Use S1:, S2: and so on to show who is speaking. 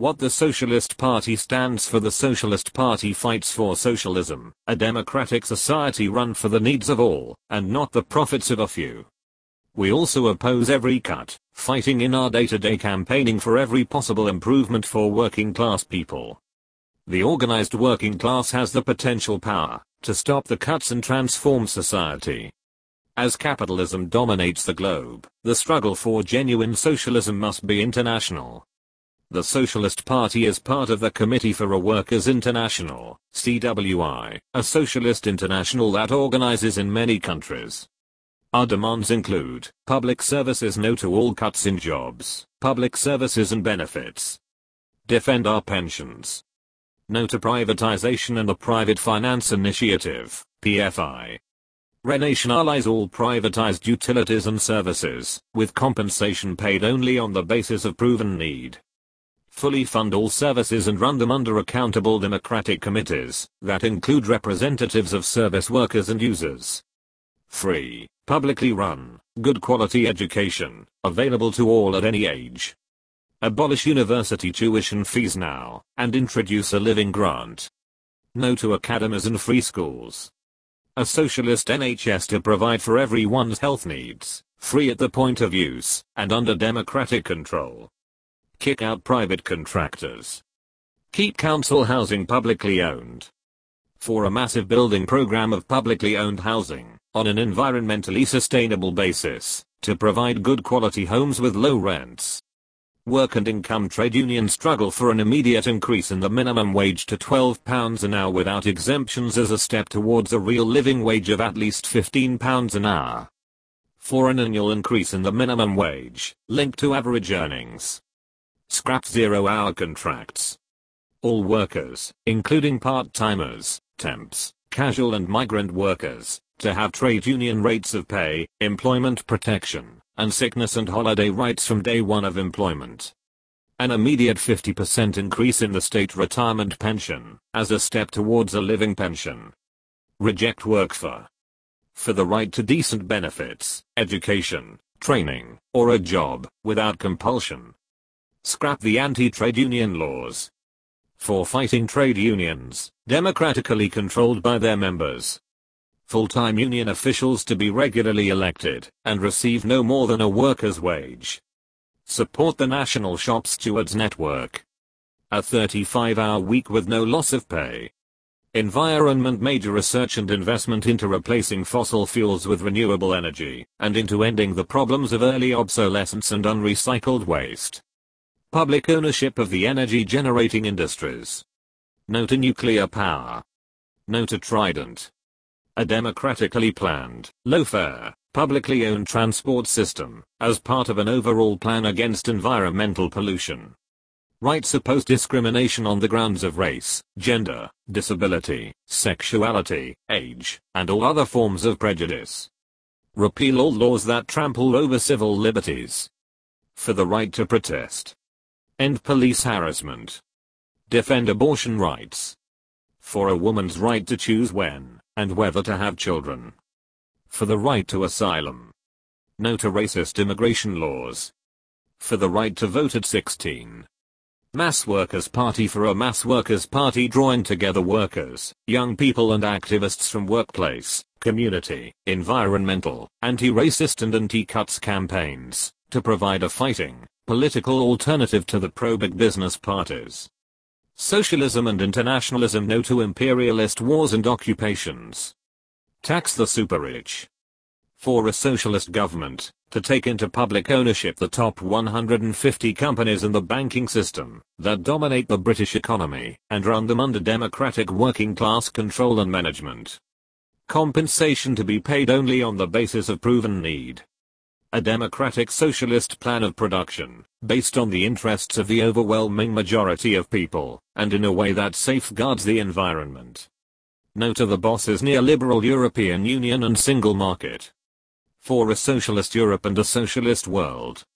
S1: What the Socialist Party stands for: the Socialist Party fights for socialism, a democratic society run for the needs of all, and not the profits of a few. We also oppose every cut, fighting in our day-to-day campaigning for every possible improvement for working class people. The organized working class has the potential power to stop the cuts and transform society. As capitalism dominates the globe, the struggle for genuine socialism must be international. The Socialist Party is part of the Committee for a Workers' International, CWI, a socialist international that organizes in many countries. Our demands include public services, no to all cuts in jobs, public services and benefits. Defend our pensions. No to privatization and the Private Finance Initiative, PFI. Renationalize all privatized utilities and services, with compensation paid only on the basis of proven need. Fully fund all services and run them under accountable democratic committees that include representatives of service workers and users. Free, publicly run, good quality education, available to all at any age. Abolish university tuition fees now, and introduce a living grant. No to academies and free schools. A socialist NHS to provide for everyone's health needs, free at the point of use, and under democratic control. Kick out private contractors. Keep council housing publicly owned. For a massive building program of publicly owned housing, on an environmentally sustainable basis, to provide good quality homes with low rents. Work and income trade unions struggle for an immediate increase in the minimum wage to £12 an hour without exemptions as a step towards a real living wage of at least £15 an hour. For an annual increase in the minimum wage, linked to average earnings. Scrap 0-hour contracts. All workers, including part-timers, temps, casual and migrant workers, to have trade union rates of pay, employment protection, and sickness and holiday rights from day one of employment. An immediate 50% increase in the state retirement pension, as a step towards a living pension. Reject work for the right to decent benefits, education, training, or a job, without compulsion. Scrap the anti-trade union laws. For fighting trade unions, democratically controlled by their members. Full-time union officials to be regularly elected, and receive no more than a worker's wage. Support the National Shop Stewards Network. A 35-hour week with no loss of pay. Environment: major research and investment into replacing fossil fuels with renewable energy, and into ending the problems of early obsolescence and unrecycled waste. Public ownership of the energy generating industries. No to nuclear power. No to Trident. A democratically planned, low-fare, publicly owned transport system, as part of an overall plan against environmental pollution. Rights oppose discrimination on the grounds of race, gender, disability, sexuality, age, and all other forms of prejudice. Repeal all laws that trample over civil liberties. For the right to protest. End police harassment. Defend abortion rights. For a woman's right to choose when and whether to have children. For the right to asylum. No to racist immigration laws. For the right to vote at 16. Mass Workers Party. For a mass workers' party drawing together workers, young people and activists from workplace, community, environmental, anti-racist and anti-cuts campaigns, to provide a fighting, political alternative to the pro-big business parties. Socialism and internationalism. No to imperialist wars and occupations. Tax the super-rich. For a socialist government, to take into public ownership the top 150 companies in the banking system that dominate the British economy, and run them under democratic working class control and management. Compensation to be paid only on the basis of proven need. A democratic socialist plan of production, based on the interests of the overwhelming majority of people, and in a way that safeguards the environment. No to the boss's neoliberal European Union and single market. For a socialist Europe and a socialist world,